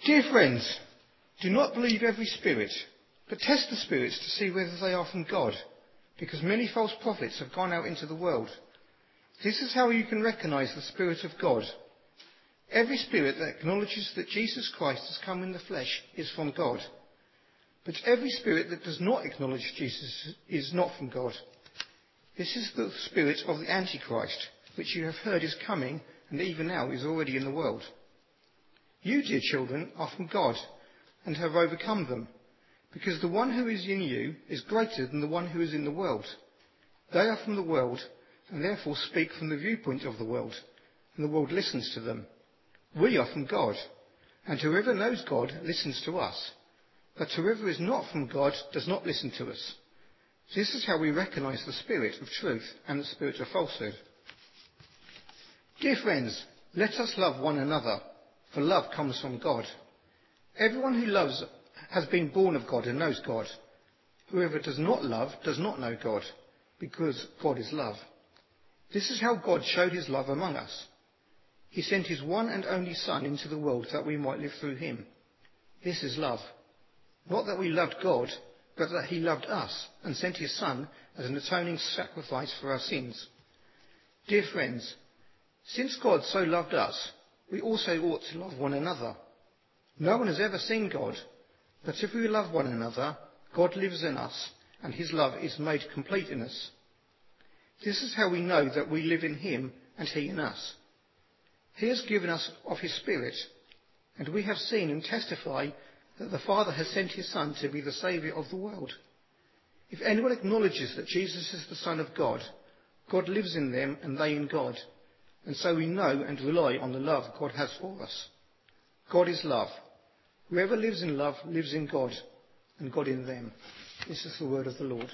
Dear friends, do not believe every spirit, but test the spirits to see whether they are from God, because many false prophets have gone out into the world. This is how you can recognize the Spirit of God. Every spirit that acknowledges that Jesus Christ has come in the flesh is from God. But every spirit that does not acknowledge Jesus is not from God. This is the spirit of the Antichrist, which you have heard is coming, and even now is already in the world. You, dear children, are from God, and have overcome them, because the one who is in you is greater than the one who is in the world. They are from the world, and therefore speak from the viewpoint of the world, and the world listens to them. We are from God, and whoever knows God listens to us. But whoever is not from God does not listen to us. This is how we recognize the spirit of truth and the spirit of falsehood. Dear friends, let us love one another, for love comes from God. Everyone who loves has been born of God and knows God. Whoever does not love does not know God, because God is love. This is how God showed his love among us. He sent his one and only Son into the world that we might live through him. This is love. Not that we loved God, but that he loved us and sent his Son as an atoning sacrifice for our sins. Dear friends, since God so loved us, we also ought to love one another. No one has ever seen God, but if we love one another, God lives in us, and his love is made complete in us. This is how we know that we live in him and he in us. He has given us of his Spirit, and we have seen and testify that the Father has sent his Son to be the Saviour of the world. If anyone acknowledges that Jesus is the Son of God, God lives in them and they in God, and so we know and rely on the love God has for us. God is love. Whoever lives in love lives in God, and God in them. This is the word of the Lord.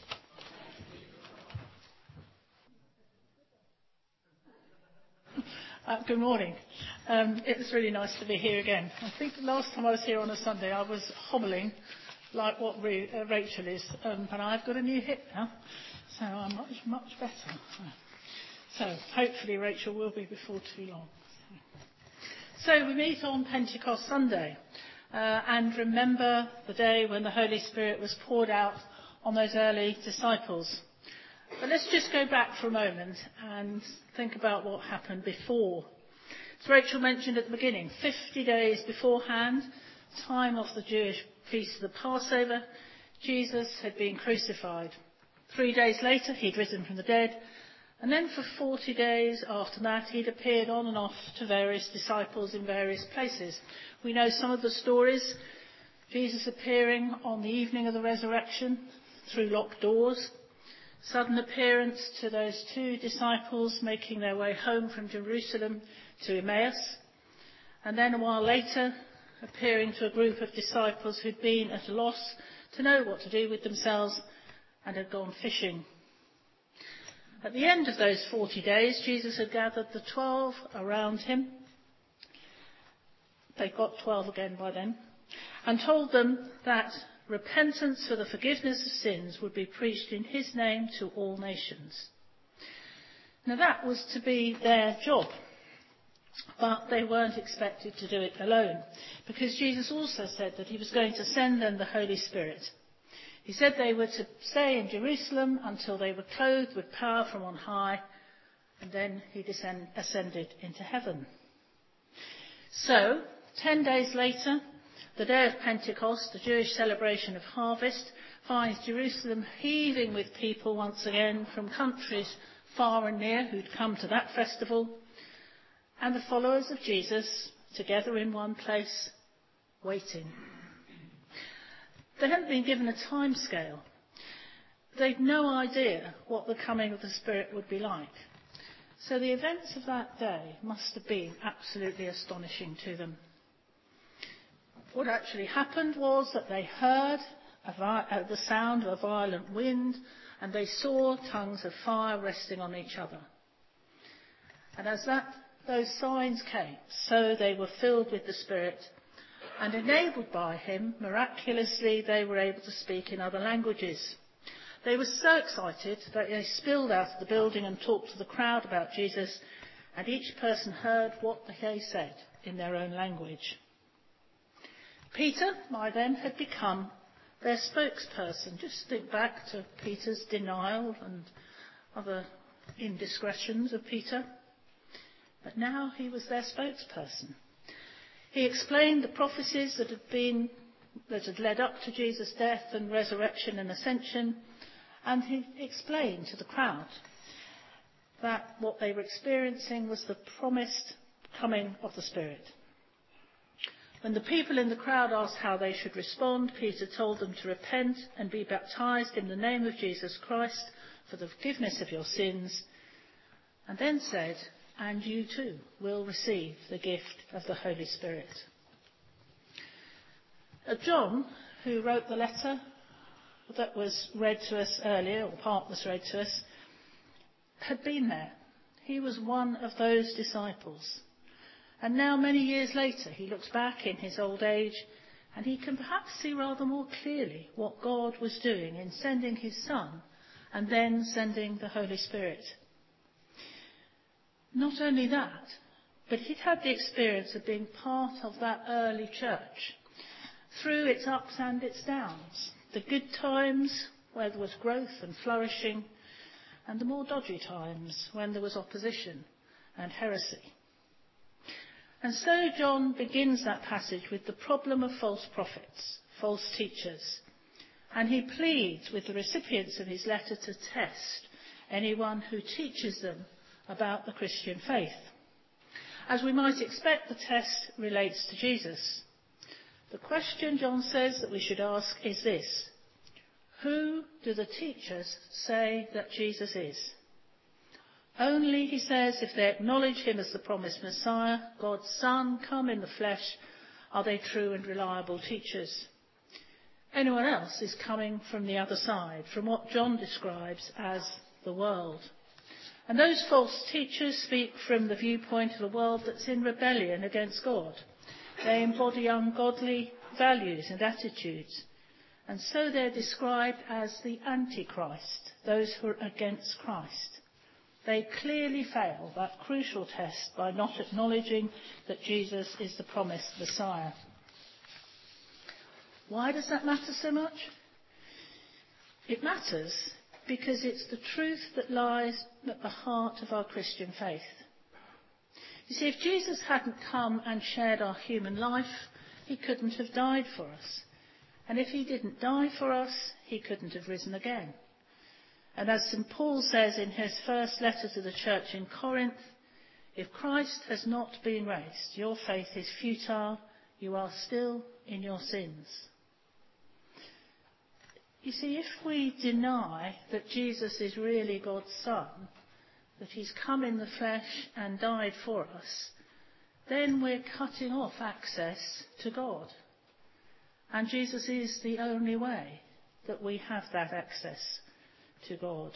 Good morning. It was really nice to be here again. I think the last time I was here on a Sunday I was hobbling like what Rachel is, but I've got a new hip now, so I'm much better. So hopefully Rachel will be before too long. So we meet on Pentecost Sunday and remember the day when the Holy Spirit was poured out on those early disciples. But let's just go back for a moment and think about what happened before. As Rachel mentioned at the beginning, 50 days beforehand, time of the Jewish feast of the Passover, Jesus had been crucified. 3 days later, he'd risen from the dead. And then for 40 days after that, he'd appeared on and off to various disciples in various places. We know some of the stories. Jesus appearing on the evening of the resurrection through locked doors. Sudden appearance to those 2 disciples making their way home from Jerusalem to Emmaus. And then a while later, appearing to a group of disciples who'd been at a loss to know what to do with themselves and had gone fishing. At the end of those 40 days, Jesus had gathered the 12 around him. They'd got 12 again by then. And told them that repentance for the forgiveness of sins would be preached in his name to all nations. Now that was to be their job, but they weren't expected to do it alone, because Jesus also said that he was going to send them the Holy Spirit. He said they were to stay in Jerusalem until they were clothed with power from on high, and then he ascended into heaven. So, 10 days later, the day of Pentecost, the Jewish celebration of harvest, finds Jerusalem heaving with people once again from countries far and near who'd come to that festival, and the followers of Jesus together in one place, waiting. They hadn't been given a time scale. They'd no idea what the coming of the Spirit would be like. So the events of that day must have been absolutely astonishing to them. What actually happened was that they heard the sound of a violent wind, and they saw tongues of fire resting on each other. And as those signs came, so they were filled with the Spirit, and enabled by him, miraculously, they were able to speak in other languages. They were so excited that they spilled out of the building and talked to the crowd about Jesus, and each person heard what they said in their own language. Peter, by then, had become their spokesperson. Just think back to Peter's denial and other indiscretions of Peter. But now he was their spokesperson. He explained the prophecies that had led up to Jesus' death and resurrection and ascension, and he explained to the crowd that what they were experiencing was the promised coming of the Spirit. When the people in the crowd asked how they should respond, Peter told them to repent and be baptized in the name of Jesus Christ for the forgiveness of your sins, and then said, and you too will receive the gift of the Holy Spirit. John, who wrote the letter that was read to us earlier, or part was read to us, had been there. He was one of those disciples. And now, many years later, he looks back in his old age and he can perhaps see rather more clearly what God was doing in sending his Son and then sending the Holy Spirit. Not only that, but he'd had the experience of being part of that early church through its ups and its downs, the good times where there was growth and flourishing, and the more dodgy times when there was opposition and heresy. And so John begins that passage with the problem of false prophets, false teachers, and he pleads with the recipients of his letter to test anyone who teaches them about the Christian faith. As we might expect, the test relates to Jesus. The question, John says, that we should ask is this: who do the teachers say that Jesus is? Only, he says, if they acknowledge him as the promised Messiah, God's Son, come in the flesh, are they true and reliable teachers. Anyone else is coming from the other side, from what John describes as the world. And those false teachers speak from the viewpoint of a world that's in rebellion against God. They embody ungodly values and attitudes. And so they're described as the Antichrist, those who are against Christ. They clearly fail that crucial test by not acknowledging that Jesus is the promised Messiah. Why does that matter so much? It matters because it's the truth that lies at the heart of our Christian faith. You see, if Jesus hadn't come and shared our human life, he couldn't have died for us. And if he didn't die for us, he couldn't have risen again. And as St. Paul says in his first letter to the church in Corinth, if Christ has not been raised, your faith is futile, you are still in your sins. You see, if we deny that Jesus is really God's Son, that he's come in the flesh and died for us, then we're cutting off access to God. And Jesus is the only way that we have that access to God.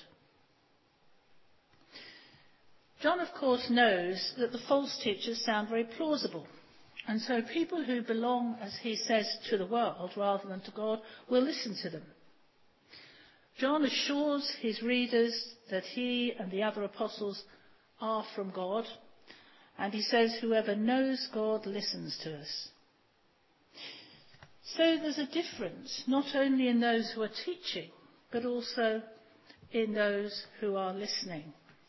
John, of course, knows that the false teachers sound very plausible. And so people who belong, as he says, to the world rather than to God will listen to them. John assures his readers that he and the other apostles are from God. And he says, whoever knows God listens to us. So there's a difference, not only in those who are teaching, but also in those who are listening.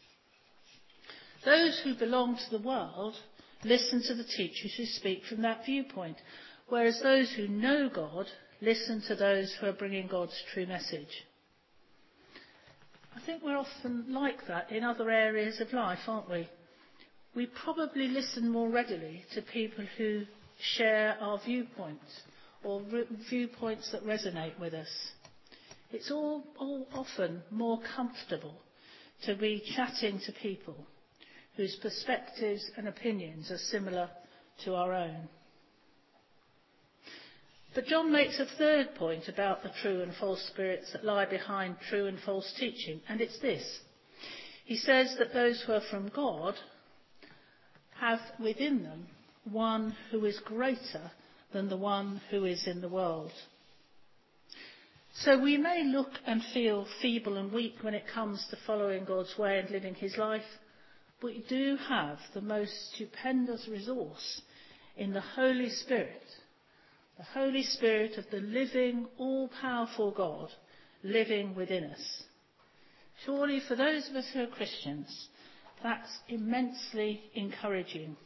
Those who belong to the world listen to the teachers who speak from that viewpoint, whereas those who know God listen to those who are bringing God's true message. I think we're often like that in other areas of life, aren't we? We probably listen more readily to people who share our viewpoints or viewpoints that resonate with us. It's all often more comfortable to be chatting to people whose perspectives and opinions are similar to our own. But John makes a third point about the true and false spirits that lie behind true and false teaching, and it's this. He says that those who are from God have within them one who is greater than the one who is in the world. So we may look and feel feeble and weak when it comes to following God's way and living his life, but we do have the most stupendous resource in the Holy Spirit The Holy Spirit of the living, all-powerful God living within us. Surely for those of us who are Christians, that's immensely encouraging.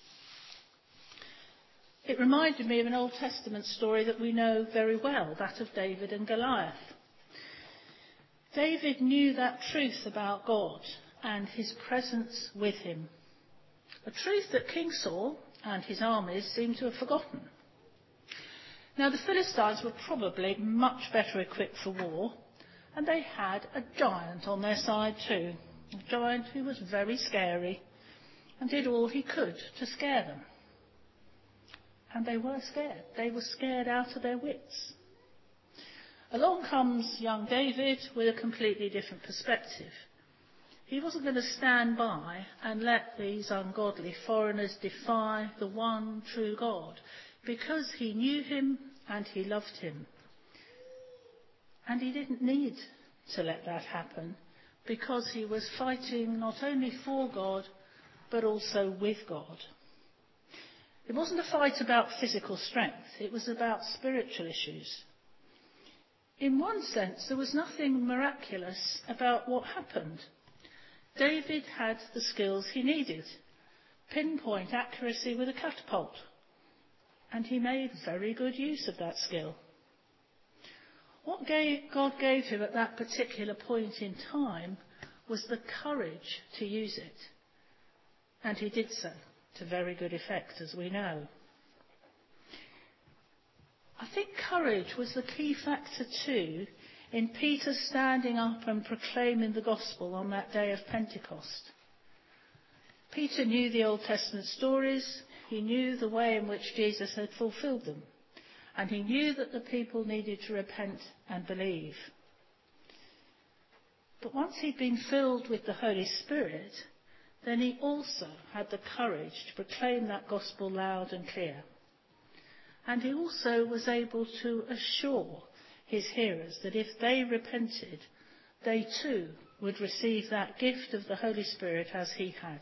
It reminded me of an Old Testament story that we know very well, that of David and Goliath. David knew that truth about God and his presence with him, a truth that King Saul and his armies seemed to have forgotten. Now, the Philistines were probably much better equipped for war, and they had a giant on their side too, a giant who was very scary and did all he could to scare them. And they were scared. They were scared out of their wits. Along comes young David with a completely different perspective. He wasn't going to stand by and let these ungodly foreigners defy the one true God, because he knew him and he loved him. And he didn't need to let that happen, because he was fighting not only for God, but also with God. It wasn't a fight about physical strength, it was about spiritual issues. In one sense, there was nothing miraculous about what happened. David had the skills he needed, pinpoint accuracy with a catapult, and he made very good use of that skill. What God gave him at that particular point in time was the courage to use it, and he did so to very good effect, as we know. I think courage was the key factor too in Peter standing up and proclaiming the gospel on that day of Pentecost. Peter knew the Old Testament stories, he knew the way in which Jesus had fulfilled them, and he knew that the people needed to repent and believe. But once he'd been filled with the Holy Spirit, then he also had the courage to proclaim that gospel loud and clear. And he also was able to assure his hearers that if they repented, they too would receive that gift of the Holy Spirit as he had.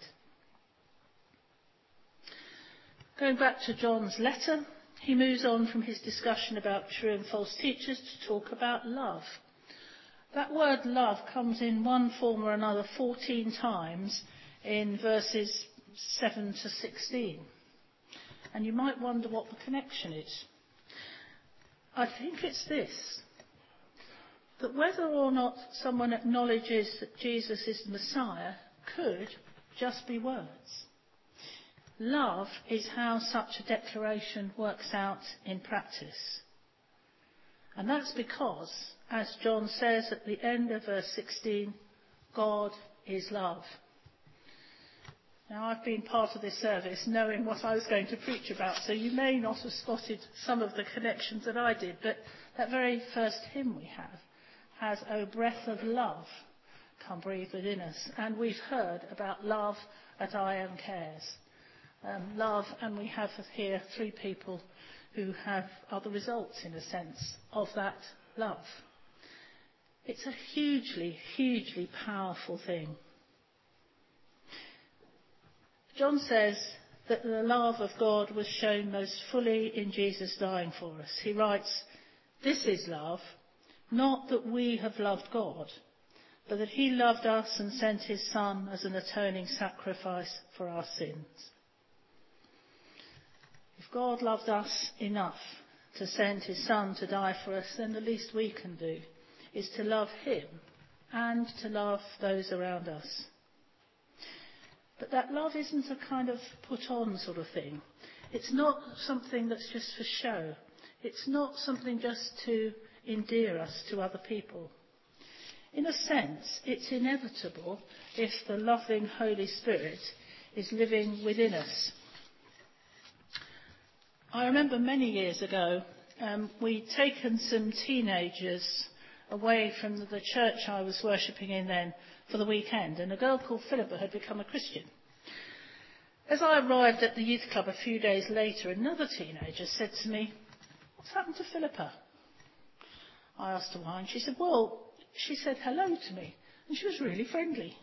Going back to John's letter, he moves on from his discussion about true and false teachers to talk about love. That word love comes in one form or another 14 times in verses 7 to 16. And you might wonder what the connection is. I think it's this, that whether or not someone acknowledges that Jesus is the Messiah could just be words. Love is how such a declaration works out in practice. And that's because, as John says at the end of verse 16, God is love. Now, I've been part of this service knowing what I was going to preach about, so you may not have spotted some of the connections that I did, but that very first hymn we have has, "O breath of love, come breathe within us." And we've heard about love at Iron Cares. Love, and we have here 3 people who are the results, in a sense, of that love. It's a hugely, hugely powerful thing. John says that the love of God was shown most fully in Jesus dying for us. He writes, "This is love, not that we have loved God, but that he loved us and sent his Son as an atoning sacrifice for our sins." If God loved us enough to send his Son to die for us, then the least we can do is to love him and to love those around us. But that love isn't a kind of put-on sort of thing. It's not something that's just for show. It's not something just to endear us to other people. In a sense, it's inevitable if the loving Holy Spirit is living within us. I remember many years ago, we'd taken some teenagers away from the church I was worshipping in then for the weekend, and a girl called Philippa had become a Christian. As I arrived at the youth club a few days later, another teenager said to me, "What's happened to Philippa?" I asked her why, and she said, "Well, she said hello to me, and she was really friendly."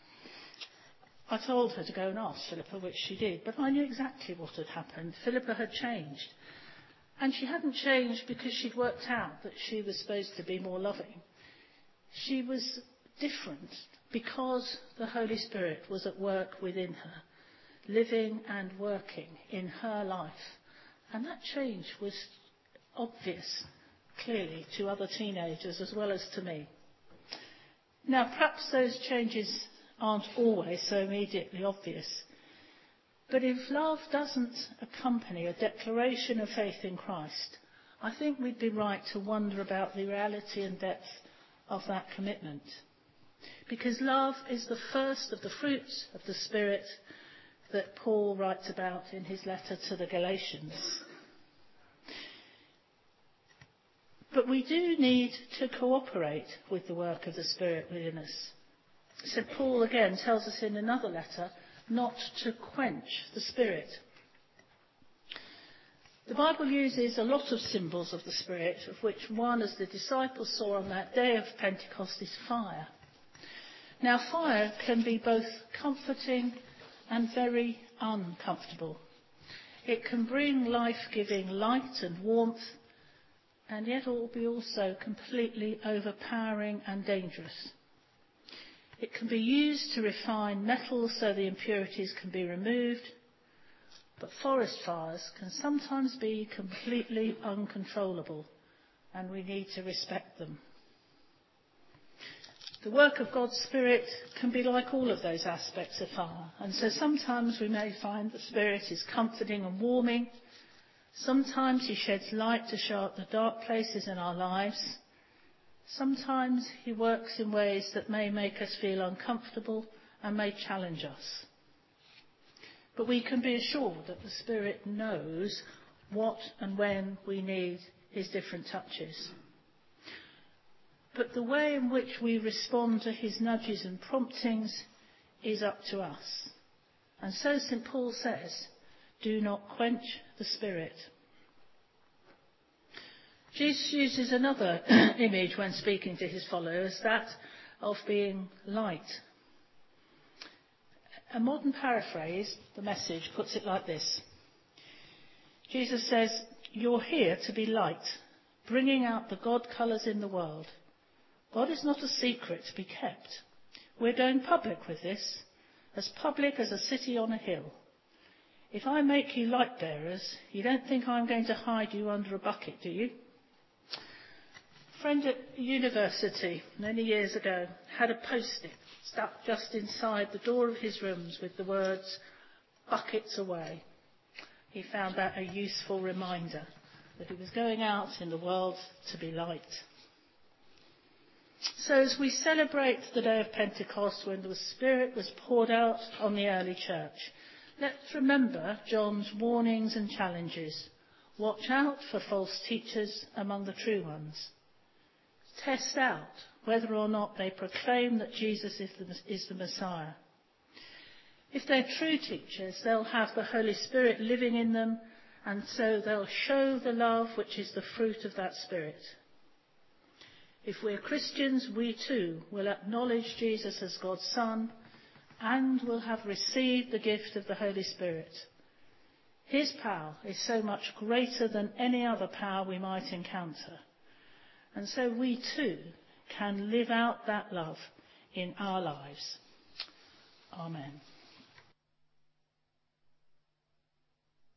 I told her to go and ask Philippa, which she did, but I knew exactly what had happened. Philippa had changed. And she hadn't changed because she'd worked out that she was supposed to be more loving. She was different because the Holy Spirit was at work within her, living and working in her life. And that change was obvious, clearly, to other teenagers as well as to me. Now, perhaps those changes aren't always so immediately obvious. But if love doesn't accompany a declaration of faith in Christ, I think we'd be right to wonder about the reality and depth of that commitment. Because love is the first of the fruits of the Spirit that Paul writes about in his letter to the Galatians. But we do need to cooperate with the work of the Spirit within us. So Paul again tells us in another letter not to quench the Spirit. The Bible uses a lot of symbols of the Spirit, of which one, as the disciples saw on that day of Pentecost, is fire. Now, fire can be both comforting and very uncomfortable. It can bring life-giving light and warmth, and yet it will be also completely overpowering and dangerous. It can be used to refine metals so the impurities can be removed, but forest fires can sometimes be completely uncontrollable, and we need to respect them. The work of God's Spirit can be like all of those aspects of fire, and so sometimes we may find the Spirit is comforting and warming. Sometimes he sheds light to show up the dark places in our lives. Sometimes he works in ways that may make us feel uncomfortable and may challenge us. But we can be assured that the Spirit knows what and when we need his different touches. But the way in which we respond to his nudges and promptings is up to us. And so St. Paul says, do not quench the Spirit. Jesus uses another image when speaking to his followers, that of being light. A modern paraphrase, the Message, puts it like this. Jesus says, you're here to be light, bringing out the God colours in the world. God is not a secret to be kept. We're going public with this, as public as a city on a hill. If I make you light bearers, you don't think I'm going to hide you under a bucket, do you? A friend at university many years ago had a post-it stuck just inside the door of his rooms with the words, buckets away. He found that a useful reminder that he was going out in the world to be light. So as we celebrate the day of Pentecost when the Spirit was poured out on the early church, let's remember John's warnings and challenges. Watch out for false teachers among the true ones. Test out whether or not they proclaim that Jesus is the Messiah. If they're true teachers, they'll have the Holy Spirit living in them, and so they'll show the love which is the fruit of that Spirit. If we're Christians, we too will acknowledge Jesus as God's Son and will have received the gift of the Holy Spirit. His power is so much greater than any other power we might encounter. And so we too can live out that love in our lives. Amen.